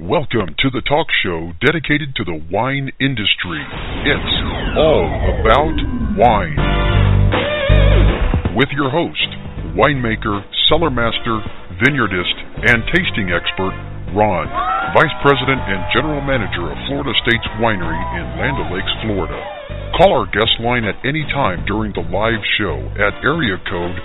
Welcome to the talk show dedicated to the wine industry. It's all about wine. With your host, winemaker, cellar master, vineyardist, and tasting expert, Ron, Vice President and General Manager of Florida States Winery in Land O'Lakes, Florida. Call our guest line at any time during the live show at area code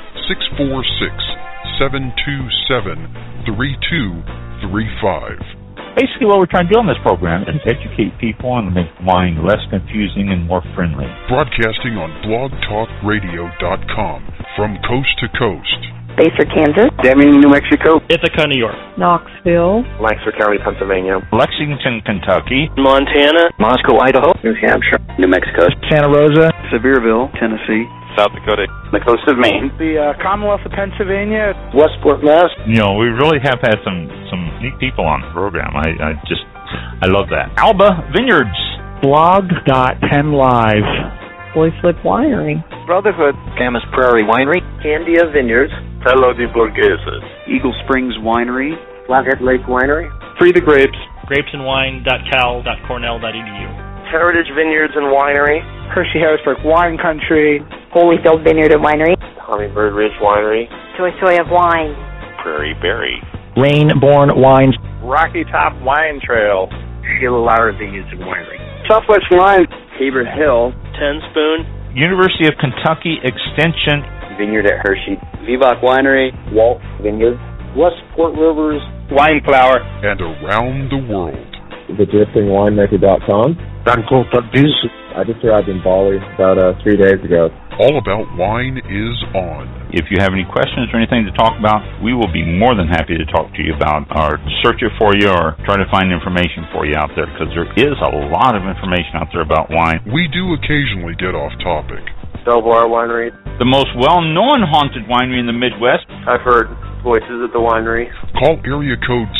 646-727-3235. Basically, what we're trying to do on this program is educate people and make wine less confusing and more friendly. Broadcasting on blogtalkradio.com from coast to coast. Baser, Kansas. Deming, New Mexico. Ithaca, New York. Knoxville. Lancaster County, Pennsylvania. Lexington, Kentucky. Montana. Moscow, Idaho. New Hampshire. New Mexico. Santa Rosa. Sevierville, Tennessee. South Dakota. The coast of Maine. The Commonwealth of Pennsylvania. Westport, Mass. You know, we really have had some neat people on the program. I love that. Alba Vineyards. Blog.10live. Boy Flip Winery. Brotherhood. Camas Prairie Winery. Candia Vineyards. Palo de Borghese. Eagle Springs Winery. Flathead Lake Winery. Free the Grapes. grapesandwine.cal.cornell.edu. Heritage Vineyards and Winery. Hershey Harrisburg Wine Country. Holyfield Vineyard and Winery. Hummingbird Ridge Winery. Choice of Wine. Prairie Berry. Rainborn Wines. Rocky Top Wine Trail. Sheila Lauer Vineyards and Winery. Southwest Wine. Tabor Hill. Ten Spoon. University of Kentucky Extension. Vineyard at Hershey. Vivac Winery. Walt Vineyards. Westport Rivers. Wine Flower. And around the world. TheDriftingWinemaker.com. I just arrived in Bali about 3 days ago. All About Wine is on. If you have any questions or anything to talk about, we will be more than happy to talk to you about or search it for you or try to find information for you out there, because there is a lot of information out there about wine. We do occasionally get off topic. Belvoir Winery. The most well-known haunted winery in the Midwest. I've heard voices at the winery. Call area code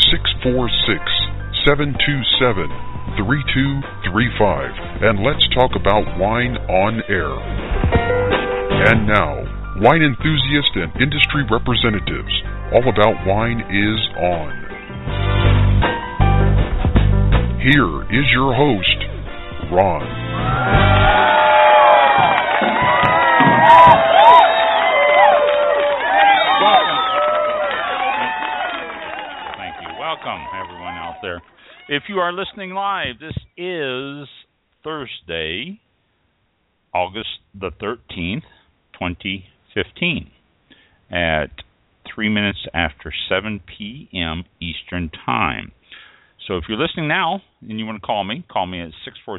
646-727-3235 and let's talk about wine on air. And now, wine enthusiasts and industry representatives, All About Wine is on. Here is your host, Ron. Thank you. Welcome, everyone out there. If you are listening live, this is Thursday, August the 13th, 2015, at 3 minutes after 7 p.m. Eastern Time. So if you're listening now and you want to call me at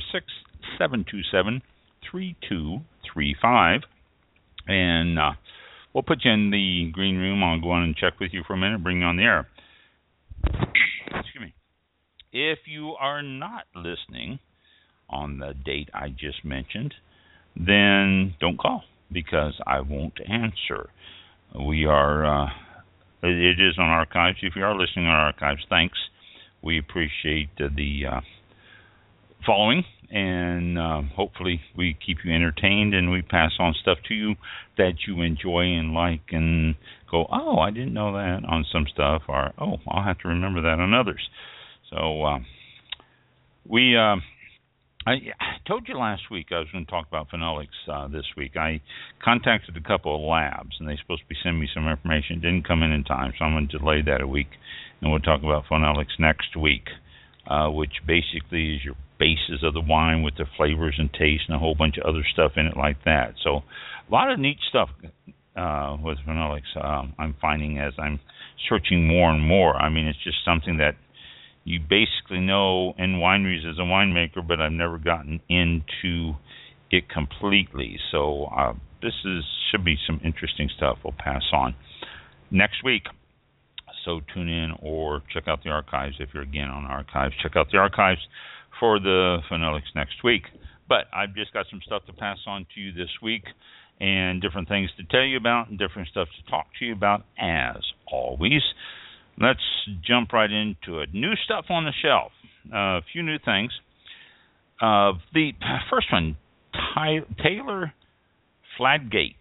646-727-3235, and we'll put you in the green room. I'll go on and check with you for a minute, bring you on the air. Excuse me. If you are not listening on the date I just mentioned, then don't call, because I won't answer. We are, it is on archives. If you are listening on archives, thanks. We appreciate the following, and hopefully we keep you entertained and we pass on stuff to you that you enjoy and like and go, oh, I didn't know that on some stuff, or, oh, I'll have to remember that on others. So I told you last week I was going to talk about phenolics this week. I contacted a couple of labs, and they're supposed to be sending me some information. It didn't come in time, so I'm going to delay that a week, and we'll talk about phenolics next week, which basically is your bases of the wine with the flavors and taste and a whole bunch of other stuff in it like that. So a lot of neat stuff with phenolics I'm finding as I'm searching more and more. I mean, it's just something that you basically know in wineries as a winemaker, but I've never gotten into it completely. So this should be some interesting stuff we'll pass on next week. So tune in or check out the archives if you're again on archives. Check out the archives for the phenolics next week. But I've just got some stuff to pass on to you this week and different things to tell you about and different stuff to talk to you about as always. Let's jump right into it. New stuff on the shelf. A few new things. The first one, Taylor Fladgate,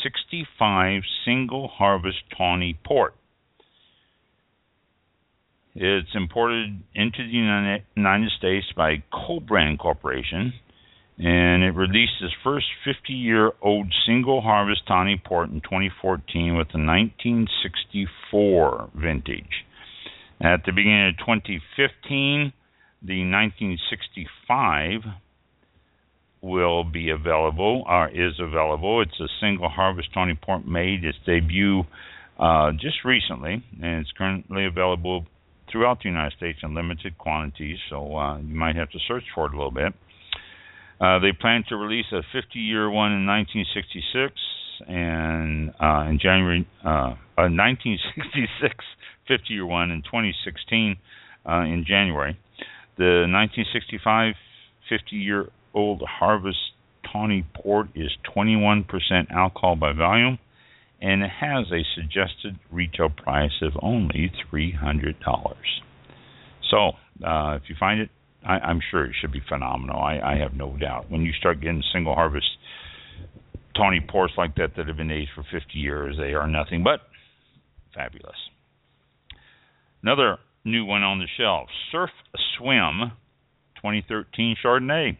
1965 single harvest tawny port. It's imported into the United States by Cobrand Corporation, and it released its first 50-year-old single-harvest tawny port in 2014 with the 1964 vintage. At the beginning of 2015, the 1965 will be available, or is available. It's a single-harvest tawny port made its debut just recently, and it's currently available throughout the United States in limited quantities, so you might have to search for it a little bit. They plan to release a 50-year one in 1966 and in January, a 1966 50-year one in 2016 in January. The 1965 50-year-old harvest tawny port is 21% alcohol by volume, and it has a suggested retail price of only $300. So, if you find it, I'm sure it should be phenomenal. I have no doubt. When you start getting single harvest tawny ports like that have been aged for 50 years, they are nothing but fabulous. Another new one on the shelf, Surf Swim 2013 Chardonnay.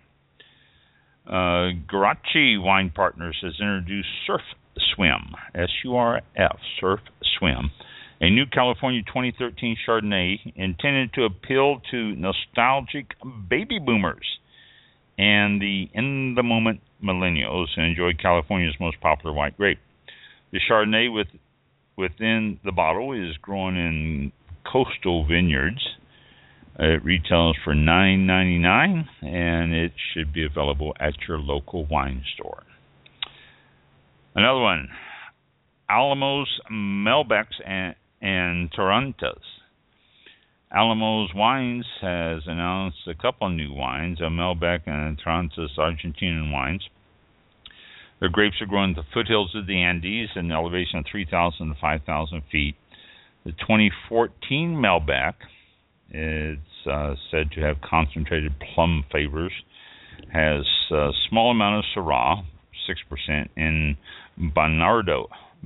Garachi Wine Partners has introduced Surf Swim, S-U-R-F, Surf Swim, a new California 2013 Chardonnay intended to appeal to nostalgic baby boomers and the in-the-moment millennials who enjoy California's most popular white grape. The Chardonnay within the bottle is grown in coastal vineyards. It retails for $9.99, and it should be available at your local wine store. Another one, Alamos Malbecs and Tarantas. Alamos Wines has announced a couple of new wines, a Malbec and Tarantas Argentinian wines. Their grapes are grown in the foothills of the Andes at an elevation of 3,000 to 5,000 feet. The 2014 Malbec is said to have concentrated plum flavors, has a small amount of Syrah, 6%, in Bernarda,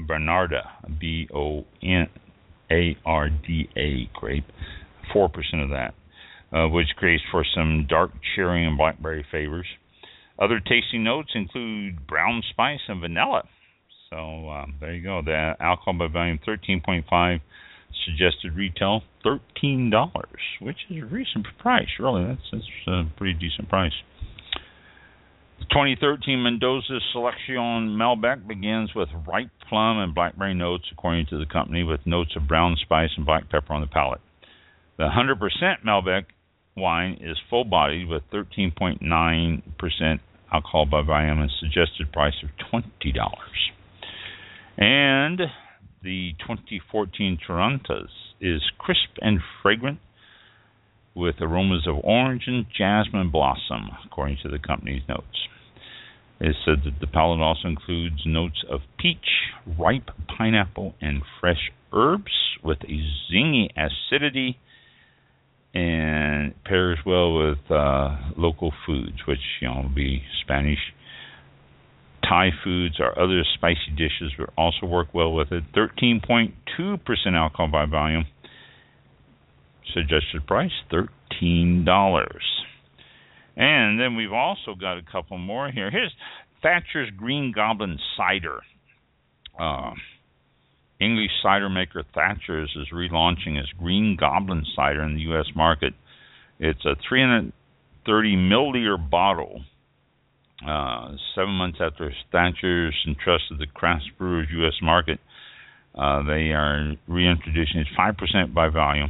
B-O-N-A-R-D-A grape, 4% of that, which creates for some dark cherry and blackberry flavors. Other tasty notes include brown spice and vanilla. So there you go. The alcohol by volume 13.5, suggested retail $13, which is a reasonable price. Really, that's a pretty decent price. The 2013 Mendoza Selection Malbec begins with ripe plum and blackberry notes, according to the company, with notes of brown spice and black pepper on the palate. The 100% Malbec wine is full-bodied with 13.9% alcohol by volume and suggested price of $20. And the 2014 Tarantas is crisp and fragrant with aromas of orange and jasmine blossom, according to the company's notes. It said that the palate also includes notes of peach, ripe pineapple, and fresh herbs with a zingy acidity, and pairs well with local foods, which will be Spanish, Thai foods, or other spicy dishes will also work well with it. 13.2% alcohol by volume. Suggested price, $13. And then we've also got a couple more here. Here's Thatcher's Green Goblin Cider. English cider maker Thatcher's is relaunching its Green Goblin Cider in the U.S. market. It's a 330 milliliter bottle. 7 months after Thatcher's entrusted the craft brewer's U.S. market, they are reintroducing it 5% by volume.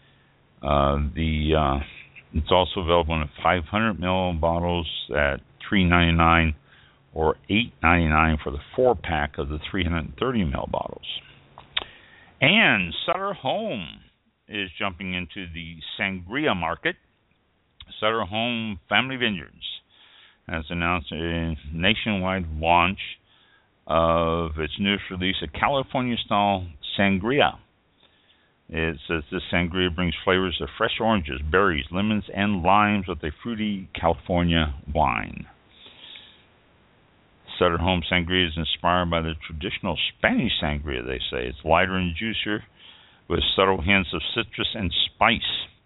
It's also available in 500 ml bottles at $3.99 or $8.99 for the 4-pack of the 330 ml bottles. And Sutter Home is jumping into the sangria market. Sutter Home Family Vineyards has announced a nationwide launch of its newest release, a California-style sangria. It says this sangria brings flavors of fresh oranges, berries, lemons, and limes with a fruity California wine. Sutter Home Sangria is inspired by the traditional Spanish sangria, they say. It's lighter and juicier with subtle hints of citrus and Spice.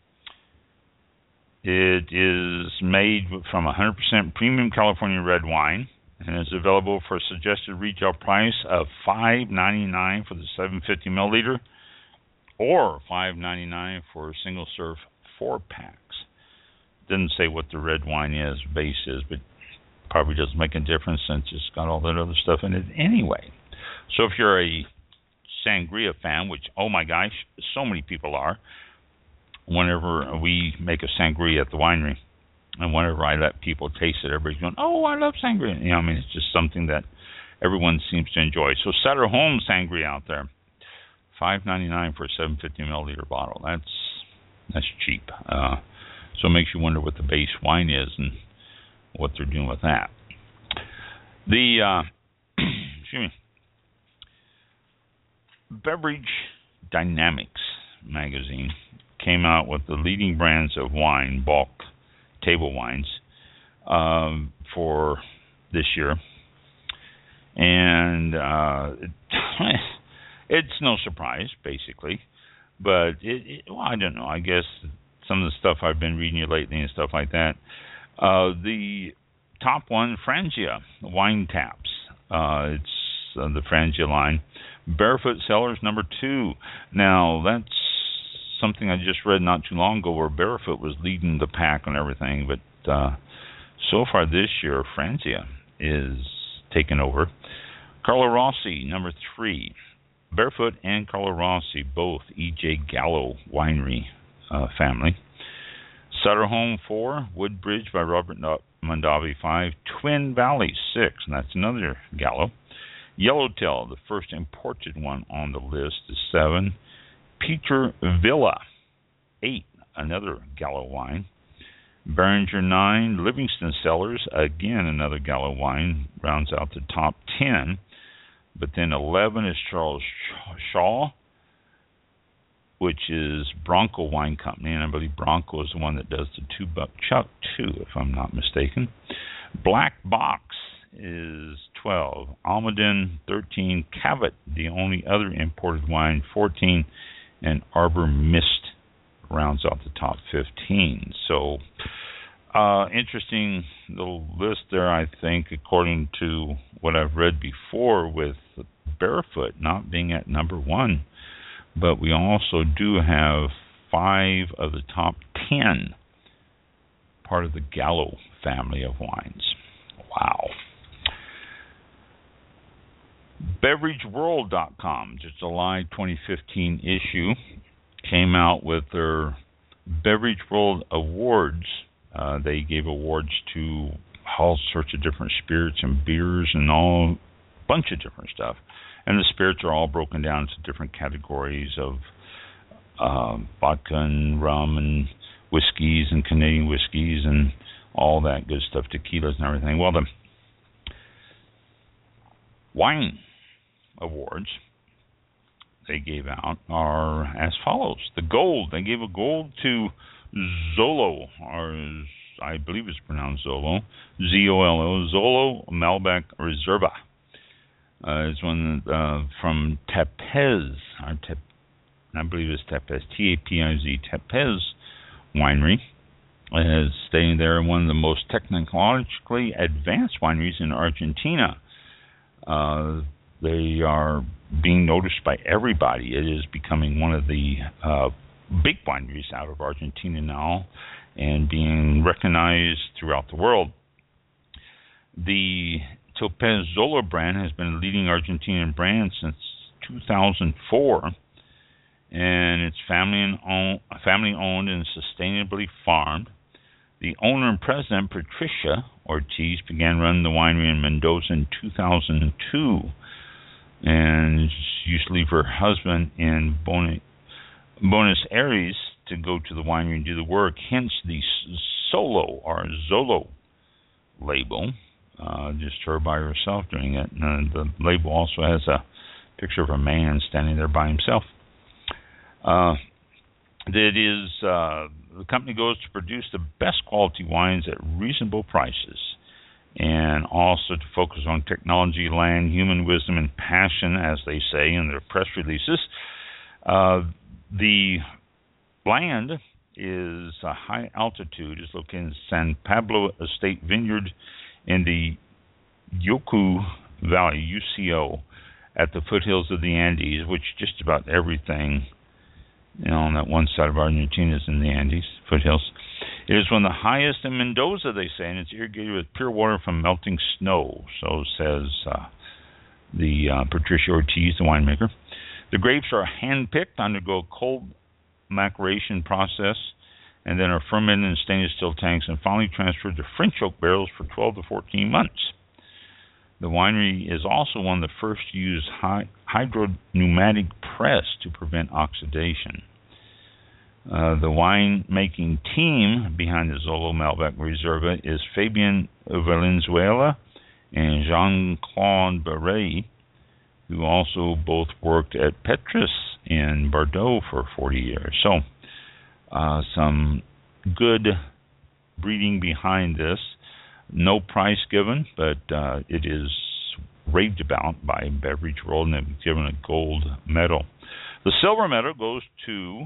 It is made from 100% premium California red wine and is available for a suggested retail price of $5.99 for the 750 milliliter or $5.99 for a single serve 4-packs. Didn't say what the red wine base is, but probably doesn't make a difference since it's got all that other stuff in it anyway. So if you're a sangria fan, which, oh my gosh, so many people are, whenever we make a sangria at the winery, and whenever I let people taste it, everybody's going, oh, I love sangria. You know, I mean, it's just something that everyone seems to enjoy. So Sutter Home sangria out there, $5.99 for a 750 milliliter bottle. That's cheap. So it makes you wonder what the base wine is and what they're doing with that. The excuse me, Beverage Dynamics magazine came out with the leading brands of wine, bulk table wines, for this year, and it's no surprise, basically. But well, I don't know. I guess some of the stuff I've been reading lately and stuff like that. The top one, Franzia wine taps. It's the Franzia line. Barefoot Cellars number 2. Now that's something I just read not too long ago, where Barefoot was leading the pack on everything, but so far this year, Franzia is taking over. Carlo Rossi number 3. Barefoot and Carlo Rossi, both E.J. Gallo winery family. Sutter Home 4, Woodbridge by Robert Mondavi 5, Twin Valley 6, and that's another Gallo. Yellowtail, the first imported one on the list, is 7. Peter Villa 8, another Gallo wine. Beringer 9, Livingston Cellars, again another Gallo wine, rounds out the top 10. But then 11 is Charles Shaw, which is Bronco Wine Company, and I believe Bronco is the one that does the $2 Chuck too, if I'm not mistaken. Black Box is 12. Almaden 13. Cavett, the only other imported wine, 14. And Arbor Mist rounds out the top 15. So, interesting little list there, I think, according to what I've read before, with Barefoot not being at number 1. But we also do have 5 of the top 10 part of the Gallo family of wines. Wow. BeverageWorld.com, just July 2015 issue, came out with their Beverage World Awards. They gave awards to all sorts of different spirits and beers and all bunch of different stuff. And the spirits are all broken down into different categories of vodka and rum and whiskeys and Canadian whiskeys and all that good stuff, tequilas and everything. Well, the wine awards they gave out are as follows. The gold, they gave a gold to Zolo, or I believe it's pronounced Zolo, Z-O-L-O, Zolo Malbec Reserva. It's one from Tepez, I believe it's Tepez, T-A-P-I-Z, Tepez Winery. Is staying there, one of the most technologically advanced wineries in Argentina. They are being noticed by everybody. It is becoming one of the big wineries out of Argentina now and being recognized throughout the world. The Topaz Zola brand has been a leading Argentinian brand since 2004, and it's family-owned and sustainably farmed. The owner and president, Patricia Ortiz, began running the winery in Mendoza in 2002, and she used to leave her husband in Buenos Aires to go to the winery and do the work, hence the Solo or Zolo label, just her by herself doing it. And the label also has a picture of a man standing there by himself. The company goes to produce the best quality wines at reasonable prices, and also to focus on technology, land, human wisdom, and passion, as they say in their press releases. The land is a high altitude. It's located in San Pablo Estate Vineyard in the Yoku Valley, UCO, at the foothills of the Andes, which just about everything on that one side of Argentina is in the Andes, foothills. It is one of the highest in Mendoza, they say, and it's irrigated with pure water from melting snow, so says Patricia Ortiz, the winemaker. The grapes are hand-picked, undergo a cold maceration process, and then are fermented in stainless steel tanks and finally transferred to French oak barrels for 12 to 14 months. The winery is also one of the first to use hydropneumatic press to prevent oxidation. The winemaking team behind the Zolo Malbec Reserva is Fabian Valenzuela and Jean-Claude Barret, who also both worked at Petrus in Bordeaux for 40 years. So, some good breeding behind this. No price given, but it is raved about by Beverage World, and they've given a gold medal. The silver medal goes to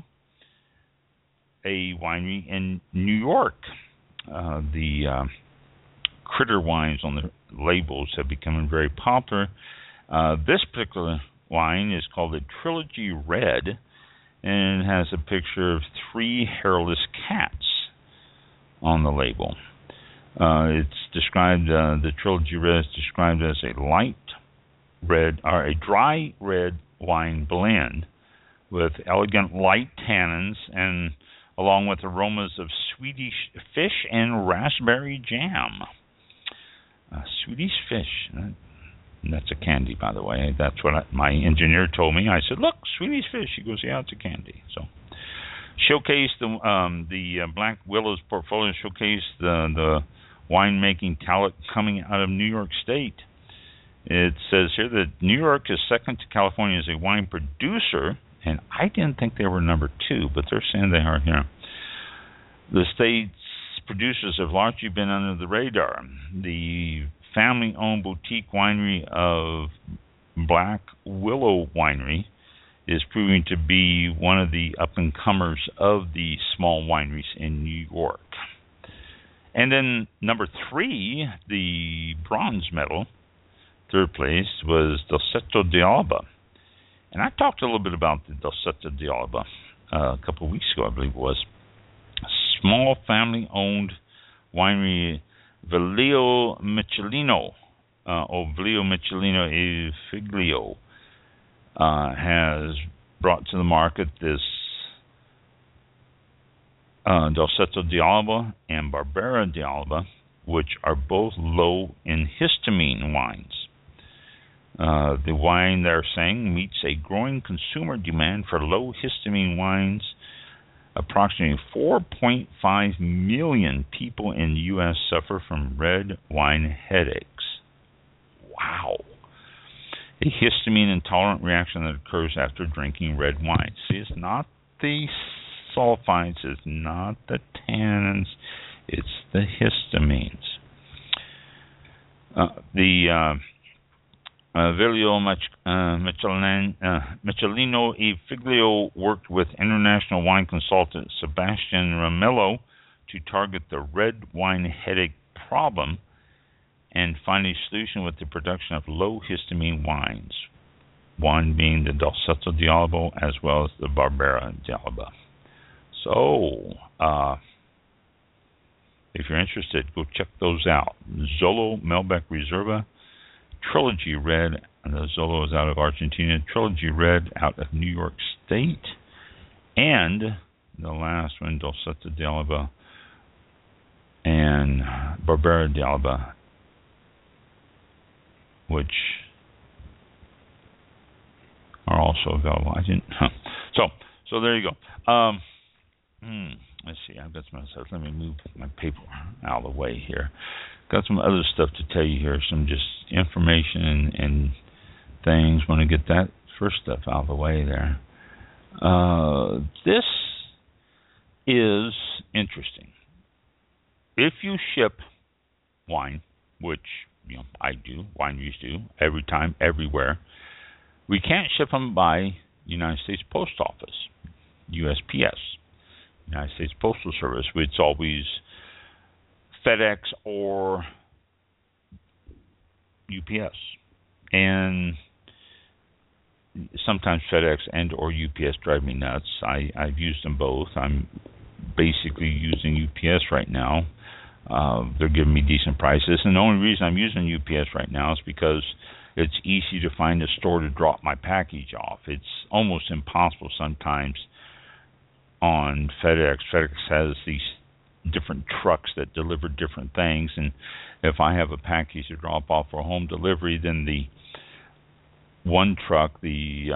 a winery in New York. The critter wines on the labels have become very popular. This particular wine is called the Trilogy Red, and it has a picture of 3 hairless cats on the label. It's described, the Trilogy Red is described as a light red, or a dry red wine blend with elegant light tannins, and along with aromas of Swedish fish and raspberry jam. Swedish fish. That's a candy, by the way. That's what my engineer told me. I said, "Look, Swedish fish." He goes, "Yeah, it's a candy." So, showcase the Black Willows portfolio. Showcase the winemaking talent coming out of New York State. It says here that New York is second to California as a wine producer, and I didn't think they were number 2, but they're saying they are here. The state's producers have largely been under the radar. The family-owned boutique winery of Black Willow Winery is proving to be one of the up-and-comers of the small wineries in New York. And then number 3, the bronze medal, third place, was Dolcetto d'Alba. And I talked a little bit about the Dolcetto d'Alba a couple of weeks ago, I believe it was. A small family-owned winery, Velio Michelino, Velio Michelino e Figlio, has brought to the market this Dolcetto d'Alba and Barbera d'Alba, which are both low in histamine wines. The wine, they're saying, meets a growing consumer demand for low histamine wines. Approximately 4.5 million people in the U.S. suffer from red wine headaches. Wow. A histamine-intolerant reaction that occurs after drinking red wine. See, it's not the sulfites, it's not the tannins, it's the histamines. Velio Michelino e Figlio worked with international wine consultant Sebastian Ramello to target the red wine headache problem and find a solution with the production of low histamine wines, one being the Dolcetto d'Alba as well as the Barbera d'Alba. So, if you're interested, go check those out. Zolo Malbec Reserva, Trilogy Red, and the Zolo is out of Argentina. Trilogy Red out of New York State. And the last one, Dolcetto d'Alba and Barbera d'Alba, which are also available. I didn't. So there you go. Let's see. I've got some other stuff. Let me move my paper out of the way here. Got some other stuff to tell you here. Some just information and things. Want to get that first stuff out of the way there. This is interesting. If you ship wine, which I do, wineries do, every time, everywhere, we can't ship them by United States Post Office, USPS. United States Postal Service. It's always FedEx or UPS, and sometimes FedEx and or UPS drive me nuts. I've used them both. I'm basically using UPS right now. They're giving me decent prices, and the only reason I'm using UPS right now is because it's easy to find a store to drop my package off. It's almost impossible sometimes on FedEx. FedEx has these different trucks that deliver different things, and if I have a package to drop off for home delivery, then the one truck, the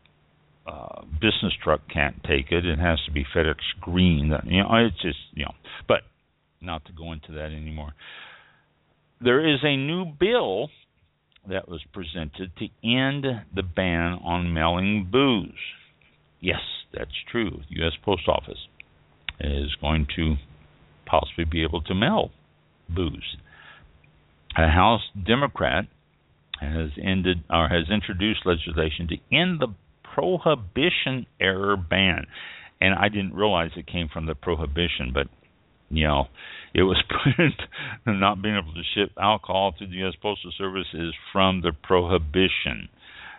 business truck, can't take it. It has to be FedEx Green. It's just, but not to go into that anymore. There is a new bill that was presented to end the ban on mailing booze. Yes, that's true. The U.S. Post Office is going to possibly be able to mail booze. A House Democrat has introduced legislation to end the Prohibition era ban. And I didn't realize it came from the Prohibition, but it was not being able to ship alcohol to the U.S. Postal Service is from the Prohibition.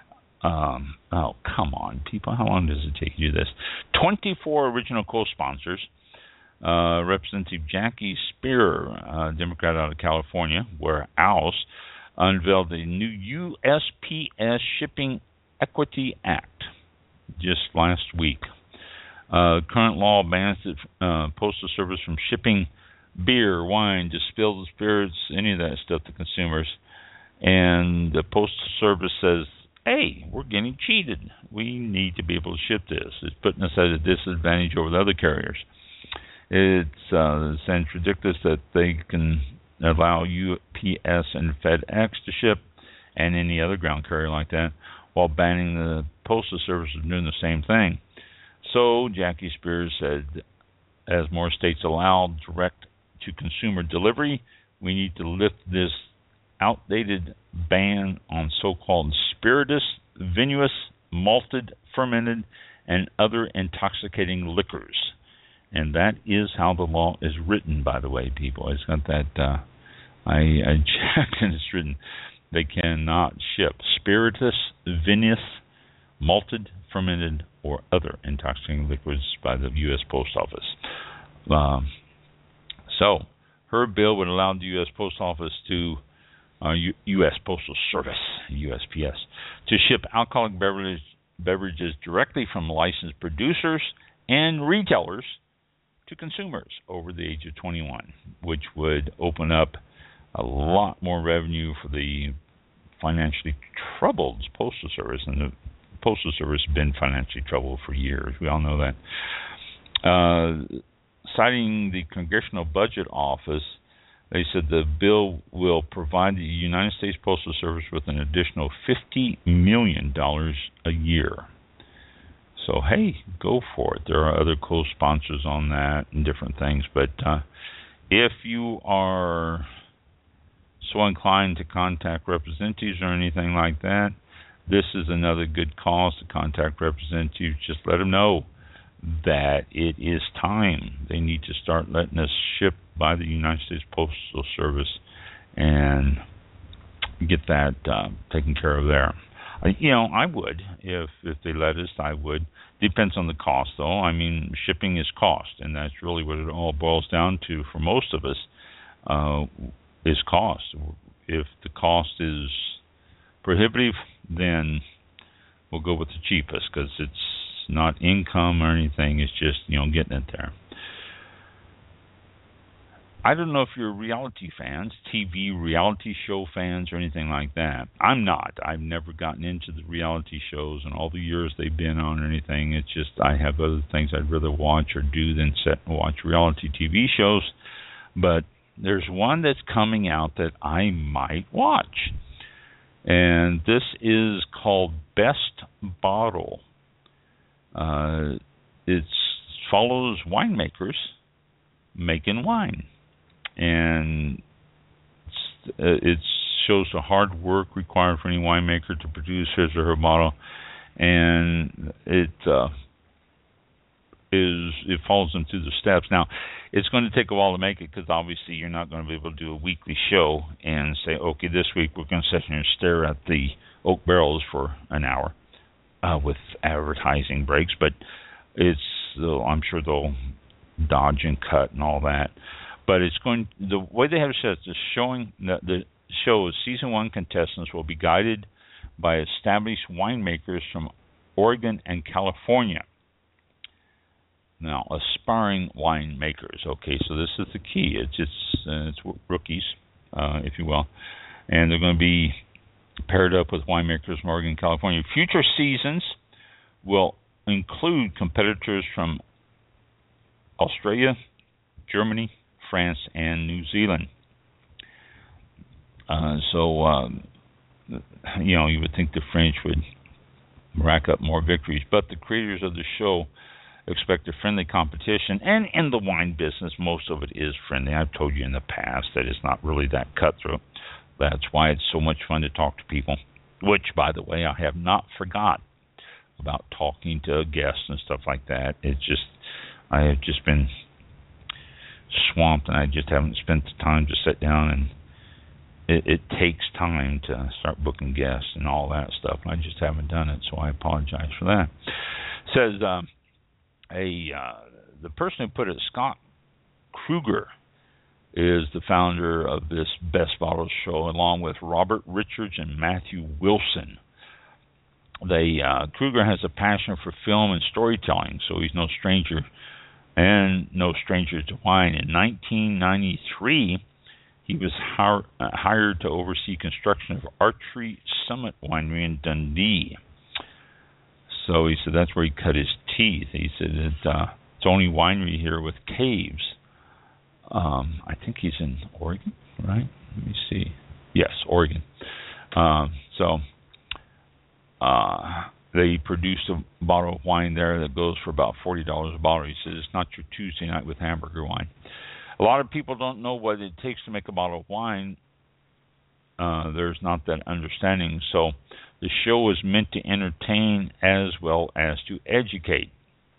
Oh, come on, people. How long does it take to do this? 24 original co-sponsors. Representative Jackie Speier, Democrat out of California, unveiled the new USPS Shipping Equity Act just last week. Current law bans the Postal Service from shipping beer, wine, distilled spirits, any of that stuff to consumers. And the Postal Service says, hey, we're getting cheated. We need to be able to ship this. It's putting us at a disadvantage over the other carriers. It sounds ridiculous that they can allow UPS and FedEx to ship and any other ground carrier like that, while banning the Postal Service from doing the same thing. So Jackie Speier said, as more states allow direct-to-consumer delivery, we need to lift this outdated ban on so-called spirituous, vinous, malted, fermented, and other intoxicating liquors. And that is how the law is written, by the way, people. It's got that, I checked, and it's written, they cannot ship spirituous, vinous, malted, fermented, or other intoxicating liquids by the U.S. Post Office. So, her bill would allow the U.S. Post Office to, U.S. Postal Service, USPS, to ship alcoholic beverages directly from licensed producers and retailers to consumers over the age of 21, which would open up a lot more revenue for the financially troubled Postal Service. And the Postal Service has been financially troubled for years. We all know that. Citing the Congressional Budget Office, they said the bill will provide the United States Postal Service with an additional $50 million a year. So, hey, go for it. There are other co-sponsors on that and different things. But if you are so inclined to contact representatives or anything like that, this is another good cause to contact representatives. Just let them know that it is time. They need to start letting us ship by the United States Postal Service and get that taken care of there. I would. If they let us, I would. Depends on the cost, though. I mean, shipping is cost, and that's really what it all boils down to for most of us, is cost. If the cost is prohibitive, then we'll go with the cheapest, because it's not income or anything. It's just, getting it there. I don't know if you're reality fans, TV reality show fans, or anything like that. I'm not. I've never gotten into the reality shows and all the years they've been on or anything. It's just I have other things I'd rather watch or do than sit and watch reality TV shows. But there's one that's coming out that I might watch. And this is called Best Bottle. It follows winemakers making wine. And it shows the hard work required for any winemaker to produce his or her bottle. And it it follows them through the steps. Now, it's going to take a while to make it because obviously you're not going to be able to do a weekly show and say, okay, this week we're going to sit here and stare at the oak barrels for an hour with advertising breaks. But I'm sure they'll dodge and cut and all that. But the way they have it set, the show season 1 contestants will be guided by established winemakers from Oregon and California. Now, aspiring winemakers. Okay, so this is the key. It's rookies, if you will, and they're going to be paired up with winemakers from Oregon and California. Future seasons will include competitors from Australia, Germany, France, and New Zealand. You would think the French would rack up more victories, but the creators of the show expect a friendly competition, and in the wine business, most of it is friendly. I've told you in the past that it's not really that cutthroat. That's why it's so much fun to talk to people, which, by the way, I have not forgot about talking to guests and stuff like that. I have just been swamped, and I just haven't spent the time to sit down, and it takes time to start booking guests and all that stuff. I just haven't done it, so I apologize for that. It says the person who put it, Scott Kruger, is the founder of this Best Bottles show, along with Robert Richards and Matthew Wilson. Kruger has a passion for film and storytelling, so he's no stranger to wine. In 1993, he was hired to oversee construction of Archery Summit Winery in Dundee. So he said that's where he cut his teeth. He said it's the only winery here with caves. I think he's in Oregon, right? Let me see. Yes, Oregon. They produced a bottle of wine there that goes for about $40 a bottle. He says it's not your Tuesday night with hamburger wine. A lot of people don't know what it takes to make a bottle of wine. There's not that understanding. So the show is meant to entertain as well as to educate.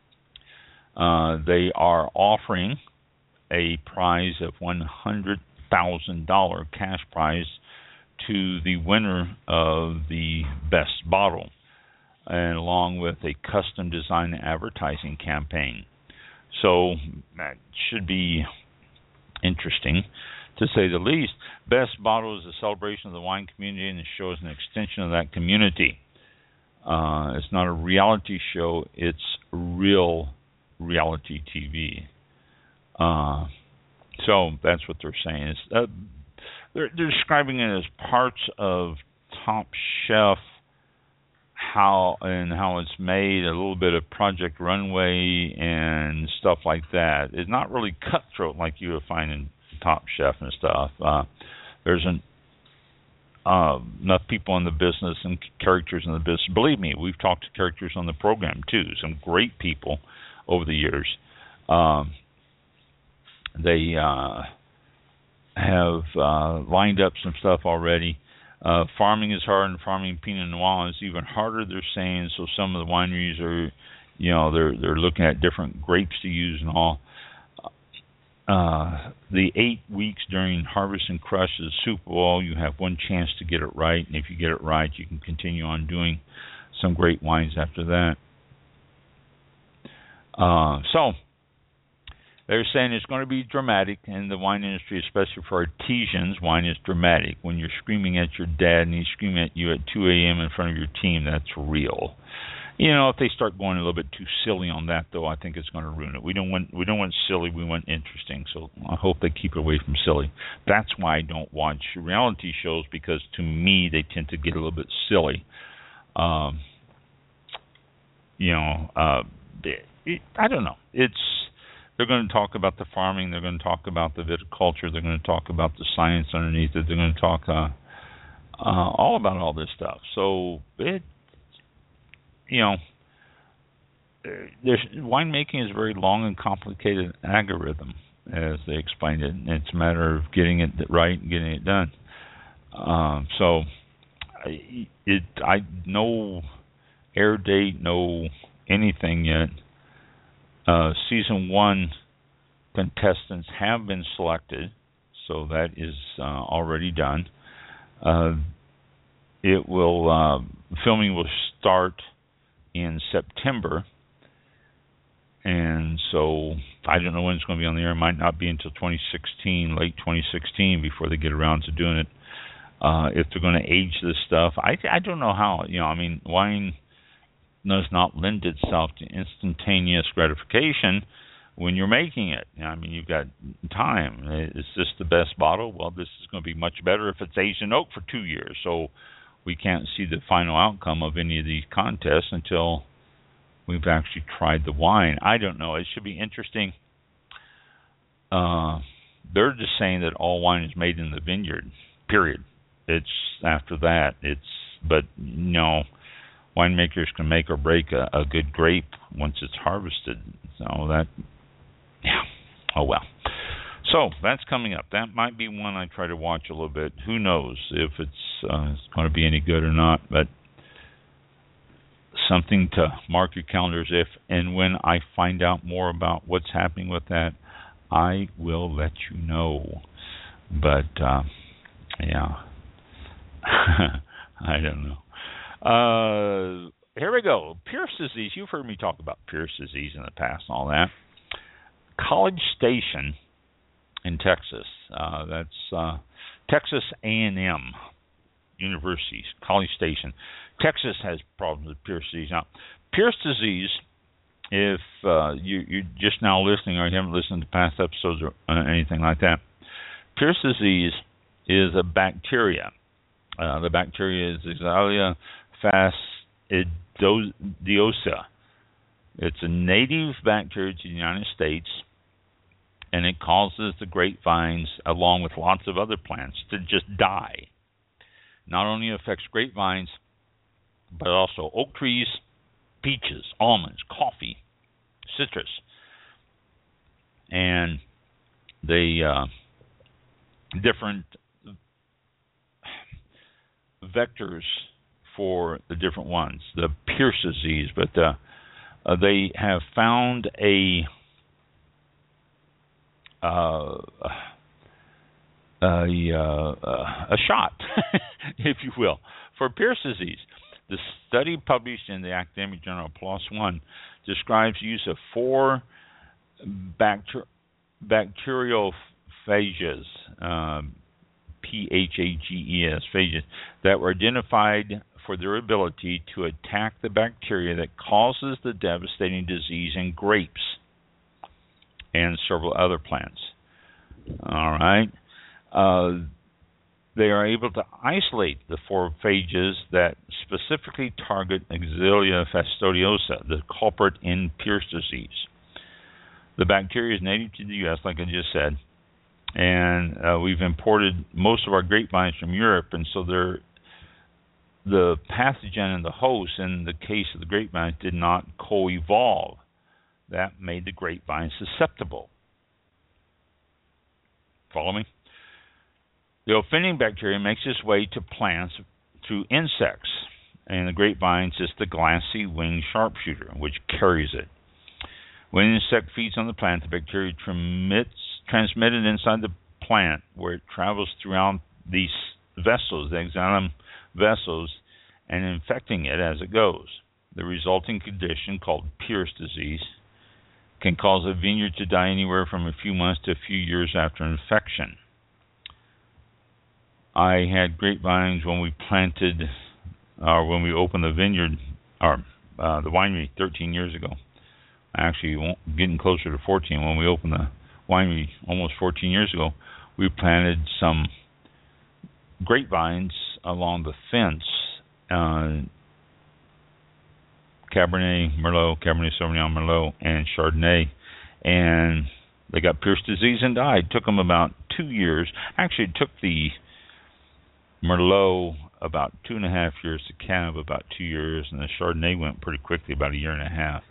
They are offering a prize of $100,000 cash prize to the winner of the best bottle, and along with a custom design advertising campaign. So that should be interesting, to say the least. Best Bottle is a celebration of the wine community, and the show is an extension of that community. It's not a reality show, it's real reality TV. So that's what they're saying. They're describing it as parts of Top Chef, how it's made, a little bit of Project Runway and stuff like that. It's not really cutthroat like you would find in Top Chef and stuff. There's enough people in the business and characters in the business. Believe me, we've talked to characters on the program too. Some great people over the years. They have lined up some stuff already. Farming is hard, and farming Pinot Noir is even harder, they're saying. So some of the wineries are, they're looking at different grapes to use and all. The 8 weeks during harvest and crush is Super Bowl. You have one chance to get it right, and if you get it right, you can continue on doing some great wines after that. So they're saying it's going to be dramatic in the wine industry, especially for artisans. Wine is dramatic. When you're screaming at your dad and he's screaming at you at 2 a.m. in front of your team, that's real. If they start going a little bit too silly on that, though, I think it's going to ruin it. We don't want silly. We want interesting. So I hope they keep it away from silly. That's why I don't watch reality shows, because to me they tend to get a little bit silly. I don't know. They're going to talk about the farming. They're going to talk about the viticulture. They're going to talk about the science underneath it. They're going to talk all about all this stuff. So winemaking is a very long and complicated algorithm, as they explained it. It's a matter of getting it right and getting it done. So no air date, no anything yet. Season 1 contestants have been selected, so that is already done. Filming will start in September, and so I don't know when it's going to be on the air. It might not be until 2016, late 2016, before they get around to doing it. If they're going to age this stuff, I don't know how. Wine does not lend itself to instantaneous gratification when you're making it. You've got time. Is this the best bottle? Well, this is going to be much better if it's aged in oak for 2 years. So we can't see the final outcome of any of these contests until we've actually tried the wine. I don't know. It should be interesting. They're just saying that all wine is made in the vineyard, period. It's after that. But winemakers can make or break a good grape once it's harvested. So oh well. So that's coming up. That might be one I try to watch a little bit. Who knows if it's going to be any good or not, but something to mark your calendars if and when I find out more about what's happening with that, I will let you know. But, yeah. I don't know. Here we go. Pierce disease. You've heard me talk about Pierce disease in the past and all that. College Station in Texas. That's Texas A&M University, College Station. Texas has problems with Pierce disease. Now, Pierce disease, if you're just now listening or you haven't listened to past episodes or anything like that, Pierce disease is a bacteria. The bacteria is Xylella fastidiosa. It's a native bacteria to the United States, and it causes the grapevines, along with lots of other plants, to just die. Not only affects grapevines, but also oak trees, peaches, almonds, coffee, citrus. And the different vectors for the different ones, the Pierce disease, but they have found a shot, if you will, for Pierce disease. The study published in the academic journal PLOS ONE describes use of 4 bacteriophages, Phages, phages, that were identified for their ability to attack the bacteria that causes the devastating disease in grapes and several other plants. All right. They are able to isolate the 4 phages that specifically target Xylella fastidiosa, the culprit in Pierce disease. The bacteria is native to the U.S., like I just said, and we've imported most of our grapevines from Europe, and so the pathogen and the host, in the case of the grapevines, did not co-evolve. That made the grapevine susceptible. Follow me? The offending bacteria makes its way to plants through insects, and the grapevines is the glassy winged sharpshooter, which carries it. When an insect feeds on the plant, the bacteria transmitted inside the plant, where it travels throughout these vessels, the xylem vessels, and infecting it as it goes. The resulting condition, called Pierce disease, can cause a vineyard to die anywhere from a few months to a few years after infection. I had grapevines when we planted, or when we opened the vineyard, or the winery 13 years ago. Actually, getting closer to 14. When we opened the winery almost 14 years ago, we planted some grapevines along the fence, Cabernet Merlot, Cabernet Sauvignon Merlot, and Chardonnay, and they got Pierce disease and died. It took them about 2 years. Actually, it took the Merlot about 2.5 years, the Cab about 2 years, and the Chardonnay went pretty quickly, about 1.5 years.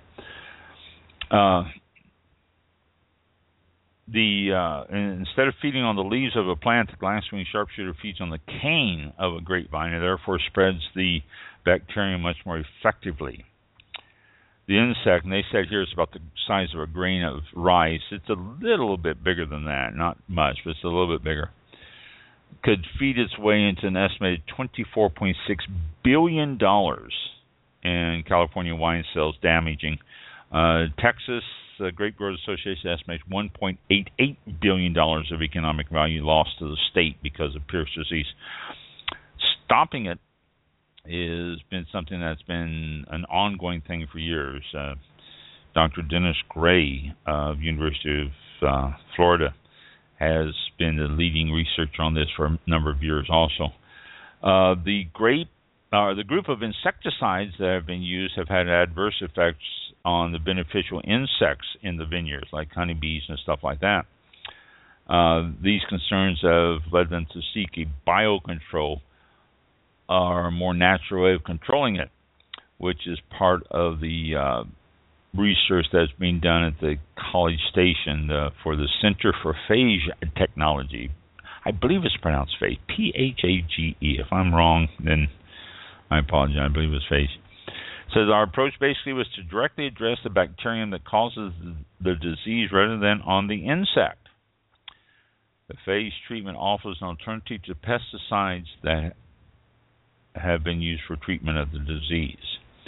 Instead of feeding on the leaves of a plant, the glasswing sharpshooter feeds on the cane of a grapevine and therefore spreads the bacterium much more effectively. the insect, and they said here it's about the size of a grain of rice. It's a little bit bigger than that, not much, but it's a little bit bigger. Could feed its way into an estimated $24.6 billion in California wine sales, damaging. Texas Grape Growers Association estimates $1.88 billion of economic value lost to the state because of Pierce disease. Stopping it has been something that's been an ongoing thing for years. Dr. Dennis Gray of University of Florida has been the leading researcher on this for a number of years also. The group of insecticides that have been used have had adverse effects on the beneficial insects in the vineyards, like honeybees and stuff like that. These concerns have led them to seek a biocontrol, or a more natural way of controlling it, which is part of the research that's being done at the College Station for the Center for Phage Technology. I believe it's pronounced phage, Phage. If I'm wrong, then I apologize. I believe it's phage. It says our approach basically was to directly address the bacterium that causes the disease rather than on the insect. The phage treatment offers an alternative to pesticides that have been used for treatment of the disease.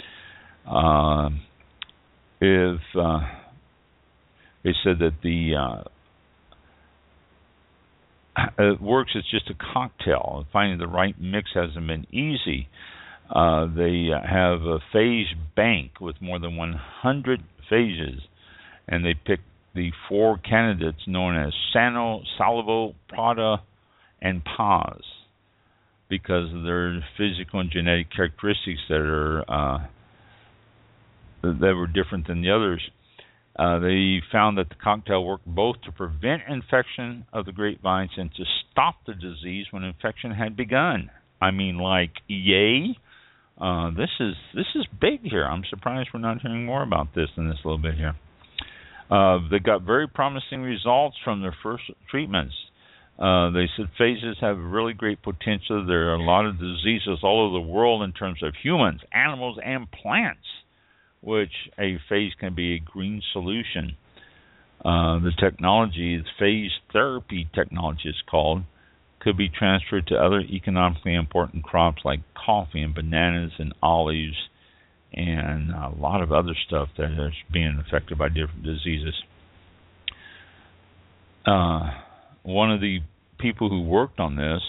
They said that it works as just a cocktail. Finding the right mix hasn't been easy. They have a phage bank with more than 100 phages, and they picked the 4 candidates known as Sano, Salvo, Prada, and Paz because of their physical and genetic characteristics that were different than the others. They found that the cocktail worked both to prevent infection of the grapevines and to stop the disease when infection had begun. I mean, like, yay! This is big here. I'm surprised we're not hearing more about this in this little bit here. They got very promising results from their first treatments. They said phages have really great potential. There are a lot of diseases all over the world in terms of humans, animals, and plants, which a phage can be a green solution. The technology, the phage therapy technology is called, could be transferred to other economically important crops like coffee and bananas and olives and a lot of other stuff that is being affected by different diseases. One of the people who worked on this,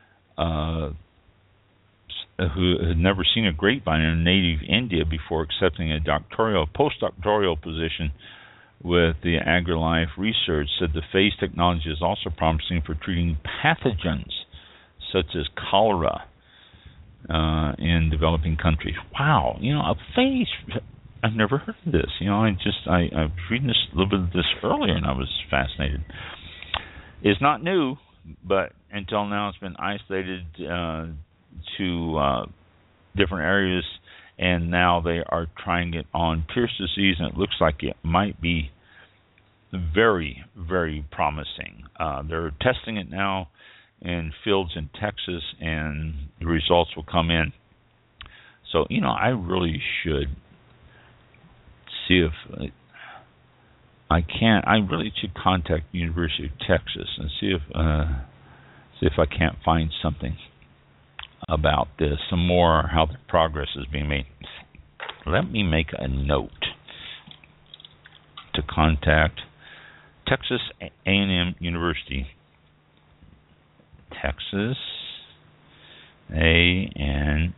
who had never seen a grapevine in native India before accepting a postdoctoral position with the AgriLife research, said the phage technology is also promising for treating pathogens such as cholera in developing countries. Wow, a phage, I've never heard of this. I was reading this, a little bit of this earlier, and I was fascinated. It's not new, but until now it's been isolated to different areas, and now they are trying it on Pierce disease, and it looks like it might be very, very promising. They're testing it now in fields in Texas, and the results will come in. So, I really should see if I really should contact the University of Texas and see if I can't find something about this, some more how the progress is being made. Let me make a note to contact Texas A&M University. Texas A&M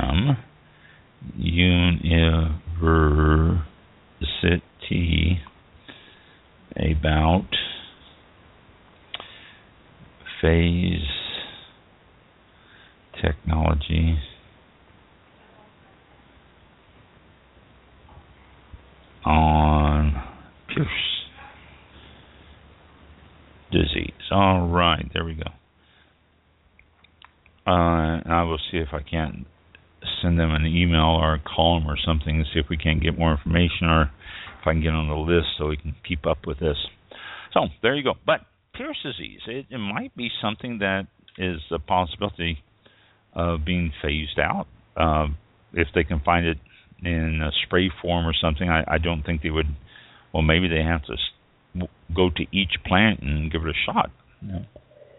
University about phage technology on Pierce disease. All right, there we go. I will see if I can send them an email or call them or something and see if we can get more information or if I can get on the list so we can keep up with this. So, there you go. But Pierce disease, it might be something that is a possibility of being phased out if they can find it in a spray form or something, I don't think they would. Well, maybe they have to go to each plant and give it a shot. You know?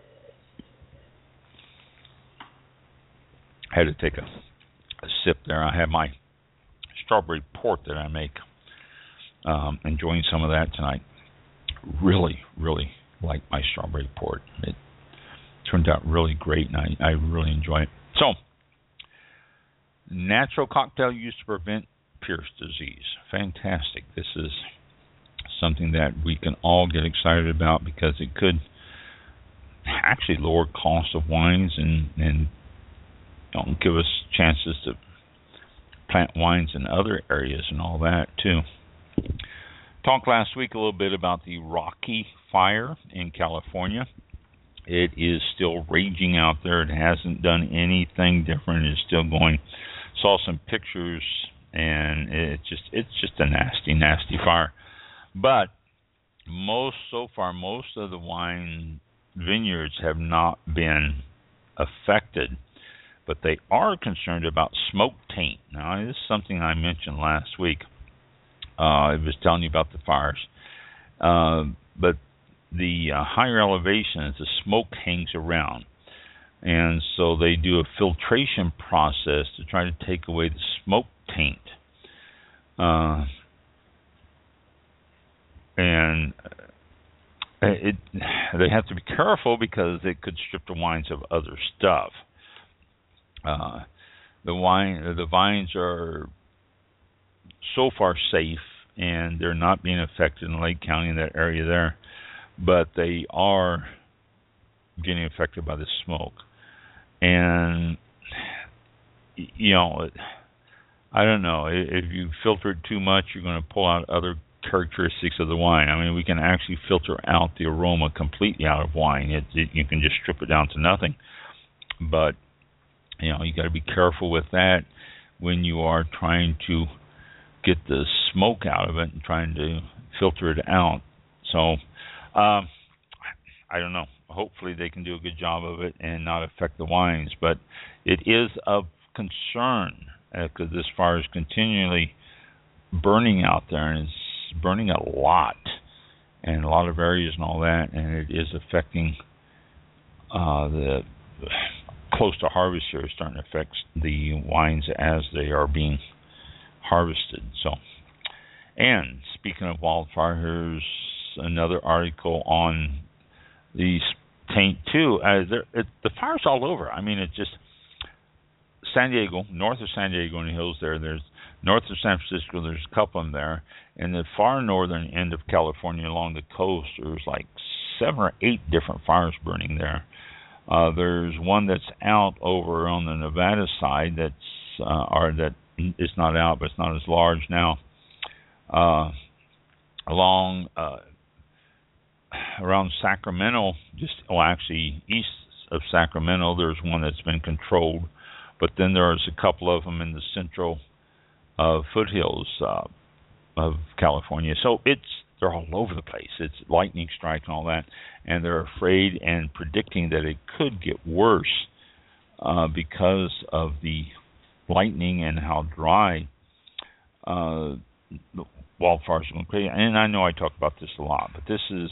I had to take a sip there. I have my strawberry port that I make. Enjoying some of that tonight. Really, really like my strawberry port. It turned out really great, and I really enjoy it. So, natural cocktail used to prevent Pierce disease. Fantastic. This is something that we can all get excited about because it could actually lower cost of wines and give us chances to plant wines in other areas and all that too. Talked last week a little bit about the Rocky Fire in California. It is still raging out there. It hasn't done anything different. It's still going. Saw some pictures, and it's just a nasty, nasty fire. But most of the wine vineyards have not been affected, but they are concerned about smoke taint. Now, this is something I mentioned last week. I was telling you about the fires. But the higher elevations, the smoke hangs around. And so they do a filtration process to try to take away the smoke taint. And they have to be careful because it could strip the wines of other stuff. The vines are so far safe, and they're not being affected in Lake County in that area there, but they are getting affected by the smoke. And I don't know, if you filter it too much, you're going to pull out other characteristics of the wine. I mean, we can actually filter out the aroma completely out of wine. You can just strip it down to nothing. But you got to be careful with that when you are trying to get the smoke out of it and trying to filter it out. So, I don't know. Hopefully they can do a good job of it and not affect the wines. But it is of concern because this fire is continually burning out there, and it's burning a lot in a lot of areas and all that, and it is affecting the close to harvest here. It's starting to affect the wines as they are being harvested. So, and speaking of wildfire, here's another article on the taint too. The fire's all over. I mean, it's just San Diego, north of San Diego in the hills there. There's north of San Francisco. There's a couple of them there. And the far northern end of California along the coast, there's like 7 or 8 different fires burning there. There's one that's out over on the Nevada side that is not out, but it's not as large now. Along around Sacramento, actually east of Sacramento, there's one that's been controlled, but then there's a couple of them in the central foothills of California. So they're all over the place. It's lightning strikes and all that, and they're afraid and predicting that it could get worse because of the lightning and how dry the wildfires are going to be. And I know I talk about this a lot, but this is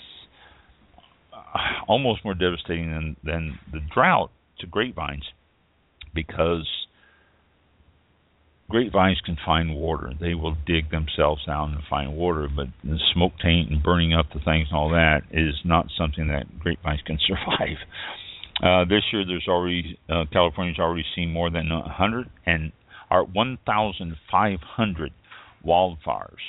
almost more devastating than the drought to grapevines, because grapevines can find water. They will dig themselves out and find water, but the smoke taint and burning up the things and all that is not something that grapevines can survive. This year, California's already seen more than 1,500 wildfires.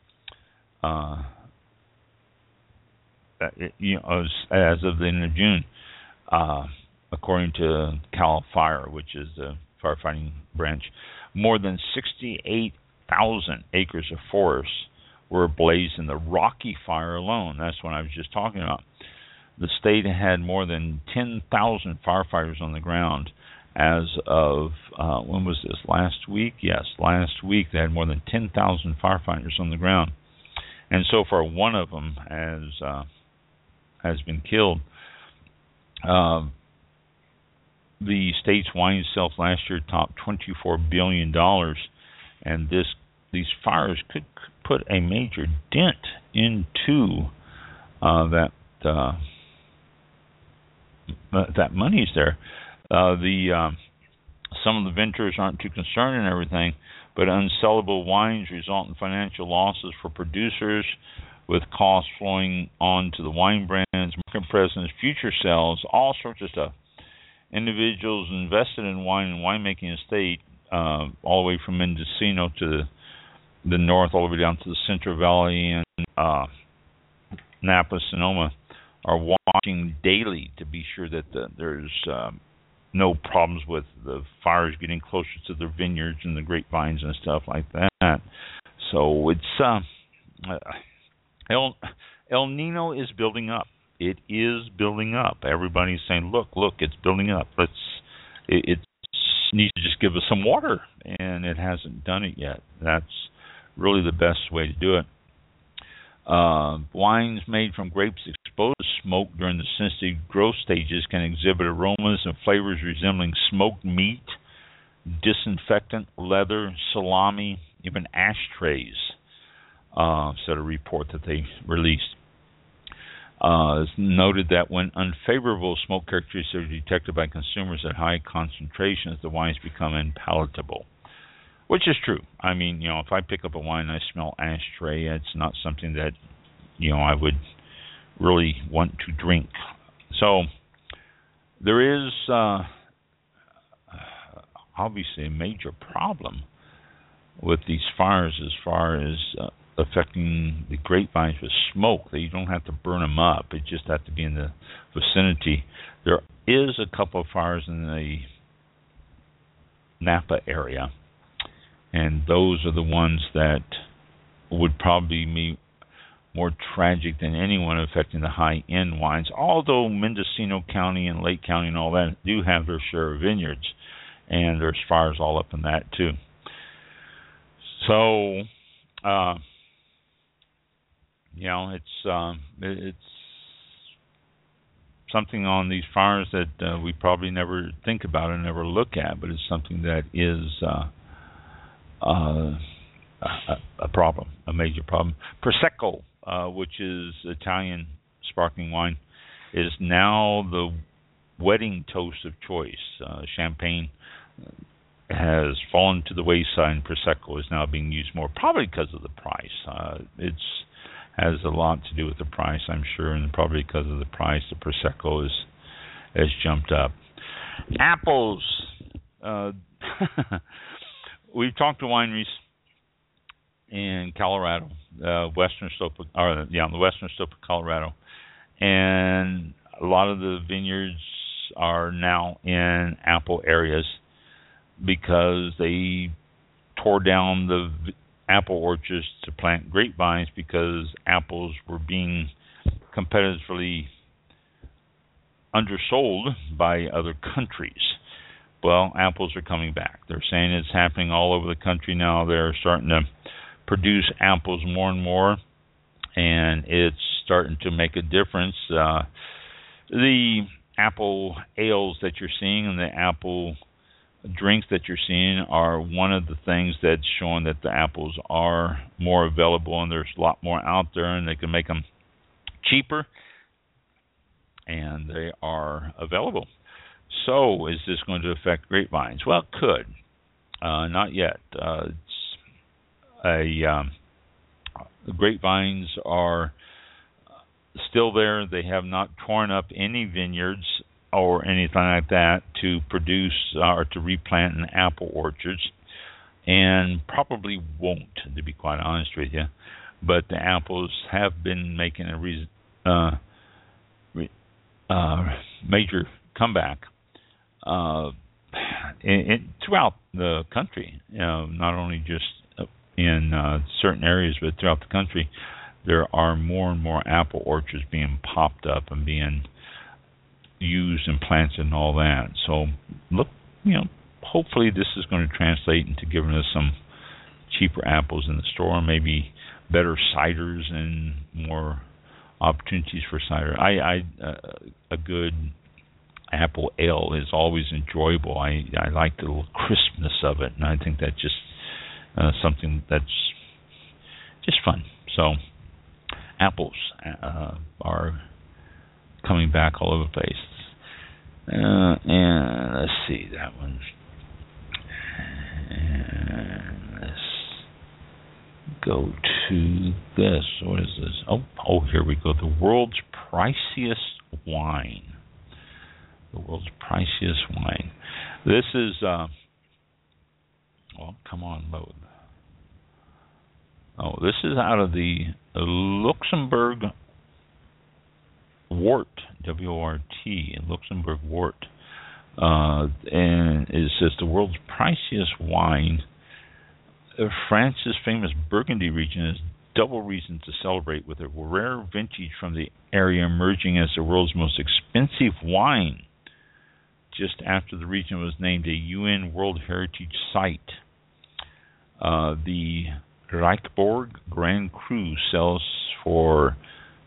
As of the end of June, according to Cal Fire, which is the firefighting branch, more than 68,000 acres of forest were ablaze in the Rocky Fire alone. That's what I was just talking about. The state had more than 10,000 firefighters on the ground as of, when was this, last week? Yes, last week they had more than 10,000 firefighters on the ground. And so far, one of them has been killed. The state's wine sales last year topped $24 billion, and these fires could put a major dent into that money's there. Some of the vintners aren't too concerned and everything, but unsellable wines result in financial losses for producers, with costs flowing on to the wine brands, market presence, future sales, all sorts of stuff. Individuals invested in wine and winemaking estate, all the way from Mendocino to the north, all the way down to the Central Valley and Napa, Sonoma, are watching daily to be sure that there's no problems with the fires getting closer to their vineyards and the grapevines and stuff like that. So it's El Nino is building up. It is building up. Everybody's saying, look, it's building up. It needs to just give us some water, and it hasn't done it yet. That's really the best way to do it. Wines made from grapes exposed to smoke during the sensitive growth stages can exhibit aromas and flavors resembling smoked meat, disinfectant, leather, salami, even ashtrays, said a report that they released. It's noted that when unfavorable smoke characteristics are detected by consumers at high concentrations, the wines become unpalatable. Which is true. I mean, if I pick up a wine and I smell ashtray, it's not something that, I would really want to drink. So there is obviously a major problem with these fires as far as affecting the grapevines with smoke. That you don't have to burn them up. It just has to be in the vicinity. There is a couple of fires in the Napa area, and those are the ones that would probably be more tragic than any one affecting the high-end wines, although Mendocino County and Lake County and all that do have their share of vineyards, and there's fires all up in that too. So, it's something on these fires that we probably never think about and never look at, but it's something that is a problem, a major problem. Prosecco, which is Italian sparkling wine, is now the wedding toast of choice. Champagne has fallen to the wayside, and Prosecco is now being used more, probably because of the price. Has a lot to do with the price, I'm sure, and probably because of the price, the Prosecco has jumped up. Apples. We've talked to wineries in Colorado, the western slope of Colorado, and a lot of the vineyards are now in apple areas because they tore down the apple orchards to plant grapevines because apples were being competitively undersold by other countries. Well, apples are coming back. They're saying it's happening all over the country now. They're starting to produce apples more and more, and it's starting to make a difference. The apple ales that you're seeing and the apple drinks that you're seeing are one of the things that's showing that the apples are more available, and there's a lot more out there, and they can make them cheaper, and they are available. So is this going to affect grapevines? Well, it could. Not yet. The grapevines are still there. They have not torn up any vineyards or anything like that to produce or to replant in apple orchards, and probably won't, to be quite honest with you. But the apples have been making a major comeback throughout the country, not only just in certain areas, but throughout the country. There are more and more apple orchards being popped up and being used and planted and all that. So look, hopefully this is going to translate into giving us some cheaper apples in the store, maybe better ciders and more opportunities for cider. A good apple ale is always enjoyable. I like the little crispness of it, and I think that just something that's just fun. So apples are coming back all over the place. And let's see, that one. And let's go to this. What is this? Oh, here we go. The world's priciest wine. The world's priciest wine. This is, come on, load. Oh, this is out of the Luxembourg Wort, W-O-R-T, Luxembourg Wort. And it says the world's priciest wine. France's famous Burgundy region has double reason to celebrate, with a rare vintage from the area emerging as the world's most expensive wine, just after the region was named a UN World Heritage Site. The Reichsborg Grand Cru sells for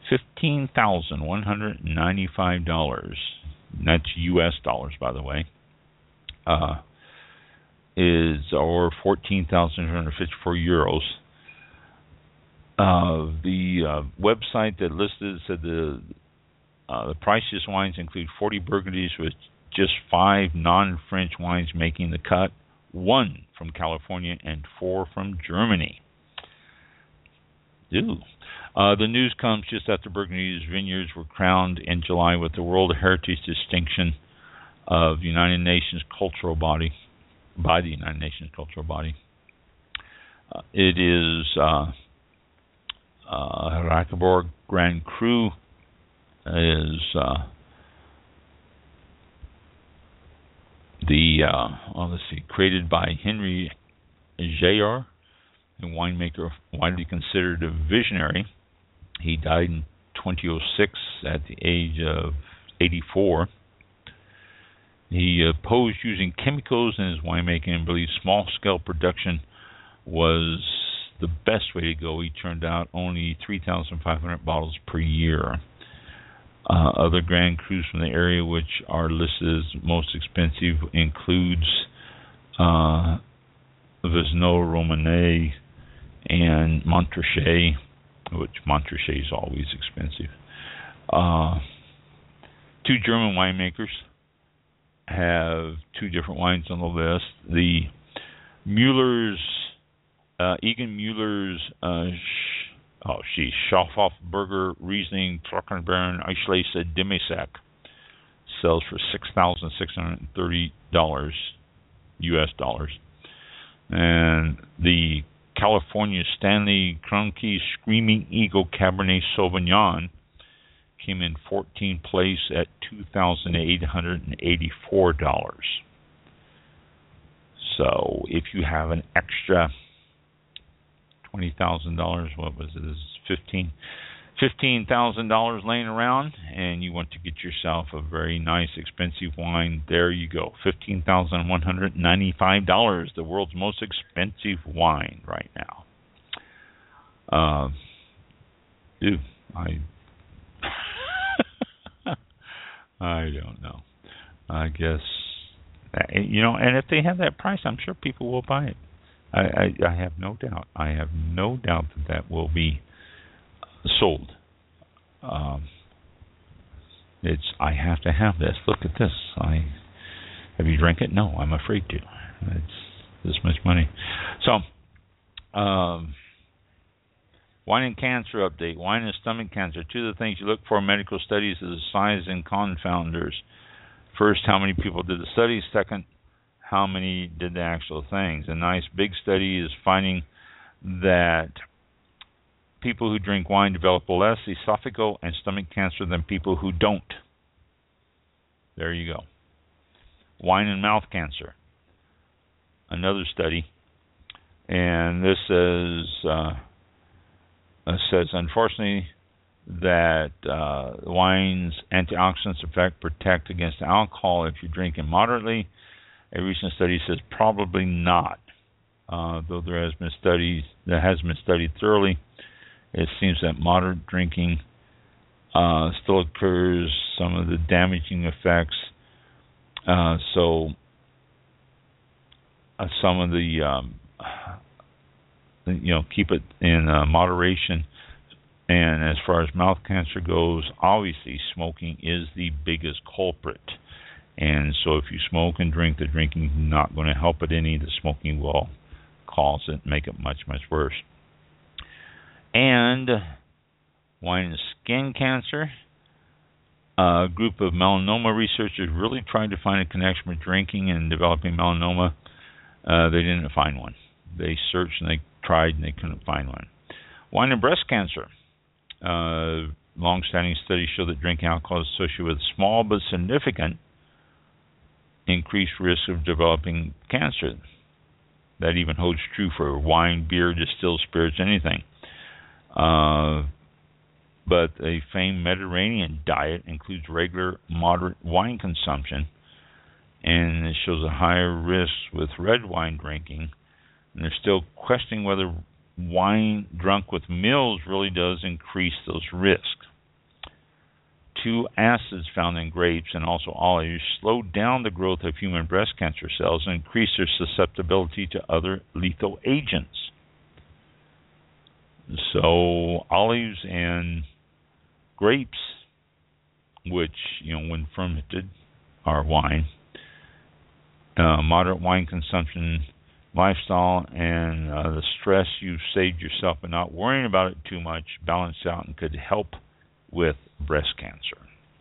$15,195. That's U.S. dollars, by the way. Or 14,254 euros. The website that listed said the priciest wines include 40 Burgundies, with just 5 non-French wines making the cut, 1 from California and 4 from Germany. Ew. The news comes just after Burgundy's vineyards were crowned in July with the World Heritage distinction of United Nations cultural body, by the United Nations cultural body. It is Reichsborg Grand Cru is created by Henry Jayer, a winemaker widely considered a visionary. He died in 2006 at the age of 84. He opposed using chemicals in his winemaking and believed small-scale production was the best way to go. He turned out only 3,500 bottles per year. Other Grand Crus from the area which are listed as most expensive includes Vesneau Romanée and Montrachet, which Montrachet is always expensive. 2 German winemakers have 2 different wines on the list. The Egan Müller's Schafhofberger Riesling Trockenbeeren Eichleise Demisec sells for $6,630 U.S. dollars. And the California Stanley Kroenke Screaming Eagle Cabernet Sauvignon came in 14th place at $2,884. So if you have an extra $20,000, what was it? This is $15,000 laying around, and you want to get yourself a very nice, expensive wine, there you go. $15,195, the world's most expensive wine right now. I don't know. I guess, and if they have that price, I'm sure people will buy it. I have no doubt. I have no doubt that will be sold. I have to have this. Look at this. Have you drank it? No, I'm afraid to. It's this much money. So, wine and cancer update. Wine and stomach cancer. 2 of the things you look for in medical studies is the size and confounders. First, how many people did the study? Second, how many did the actual things? A nice big study is finding that people who drink wine develop less esophageal and stomach cancer than people who don't. There you go. Wine and mouth cancer. Another study. And this says, unfortunately, that wine's antioxidants effect protect against alcohol if you drink it moderately. A recent study says probably not. Though there has been studied thoroughly, it seems that moderate drinking still occurs some of the damaging effects. Some of the keep it in moderation. And as far as mouth cancer goes, obviously smoking is the biggest culprit. And so if you smoke and drink, the drinking is not going to help it any. The smoking will cause it, make it much, much worse. And wine and skin cancer. A group of melanoma researchers really tried to find a connection with drinking and developing melanoma. They didn't find one. They searched and they tried and they couldn't find one. Wine and breast cancer. Long-standing studies show that drinking alcohol is associated with small but significant increased risk of developing cancer. That even holds true for wine, beer, distilled spirits, anything. But a famed Mediterranean diet includes regular, moderate wine consumption, and it shows a higher risk with red wine drinking. And they're still questioning whether wine drunk with meals really does increase those risks. 2 acids found in grapes and also olives slow down the growth of human breast cancer cells and increase their susceptibility to other lethal agents. So olives and grapes, which, when fermented, are wine, moderate wine consumption lifestyle, and the stress you've saved yourself by not worrying about it too much balance out and could help with breast cancer.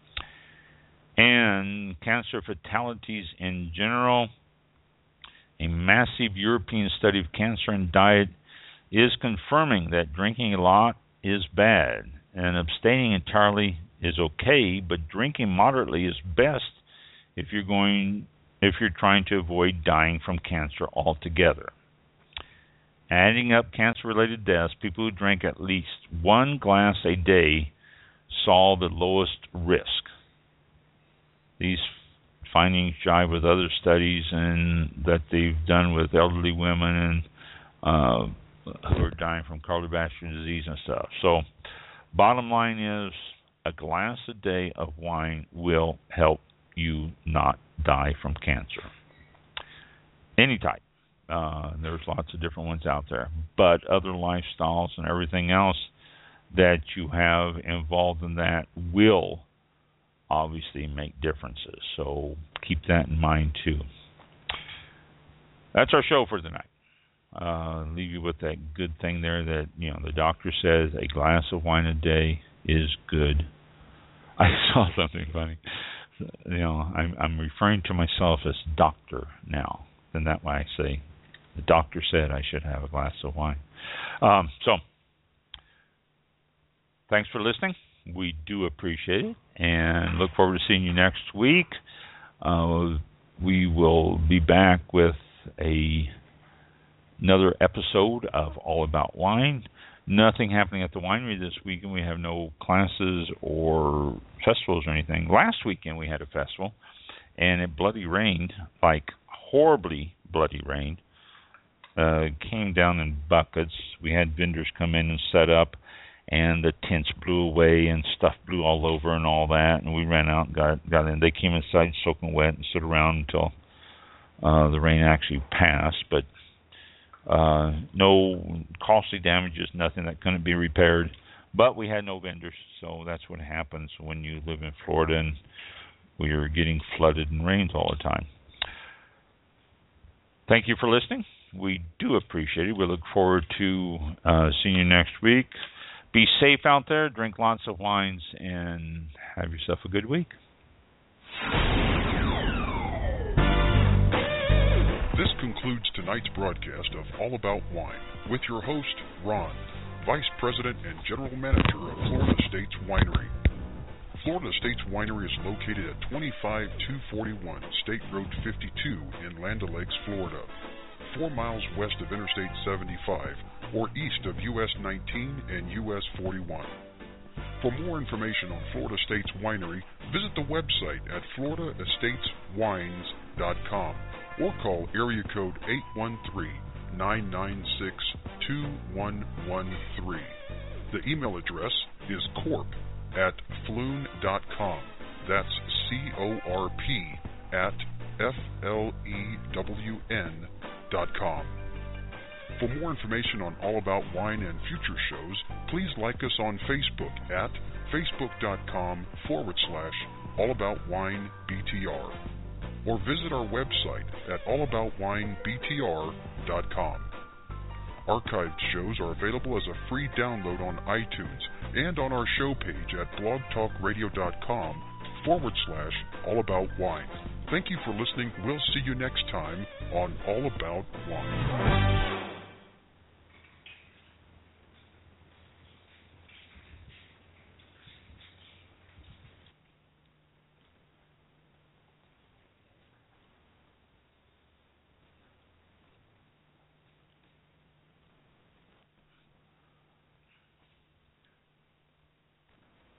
And cancer fatalities in general. A massive European study of cancer and diet is confirming that drinking a lot is bad and abstaining entirely is okay, but drinking moderately is best if you're trying to avoid dying from cancer altogether. Adding up cancer-related deaths, people who drink at least 1 glass a day saw the lowest risk. These findings jive with other studies and that they've done with elderly women and who are dying from cardiovascular disease and stuff. So, bottom line is, a glass a day of wine will help you not die from cancer. Any type. There's lots of different ones out there. But other lifestyles and everything else that you have involved in that will obviously make differences. So keep that in mind too. That's our show for tonight. Leave you with that good thing there that, the doctor says a glass of wine a day is good. I saw something funny. I'm referring to myself as doctor now. And that way I say, the doctor said I should have a glass of wine. So, thanks for listening. We do appreciate it and look forward to seeing you next week. We will be back with another episode of All About Wine. Nothing happening at the winery this weekend. We have no classes or festivals or anything. Last weekend we had a festival, and it bloody rained, like horribly bloody rained. It came down in buckets. We had vendors come in and set up, and the tents blew away and stuff blew all over and all that. And we ran out and got in. They came inside soaking wet and stood around until the rain actually passed. But no costly damages, nothing that couldn't be repaired. But we had no vendors, so that's what happens when you live in Florida and we are getting flooded and rains all the time. Thank you for listening. We do appreciate it. We look forward to seeing you next week. Be safe out there, drink lots of wines, and have yourself a good week. This concludes tonight's broadcast of All About Wine with your host, Ron, Vice President and General Manager of Florida States Winery. Florida States Winery is located at 25241 State Road 52 in Land O'Lakes, Florida, 4 miles west of Interstate 75 or east of US 19 and US 41. For more information on Florida States Winery, visit the website at floridastateswines.com or call area code 813-996-2113. The email address is corp@flewn.com. That's CORP@FLEWN.com. For more information on All About Wine and future shows, please like us on Facebook at facebook.com/allaboutwinebtr or visit our website at allaboutwinebtr.com. Archived shows are available as a free download on iTunes and on our show page at blogtalkradio.com/allaboutwine. Thank you for listening. We'll see you next time on All About Wine.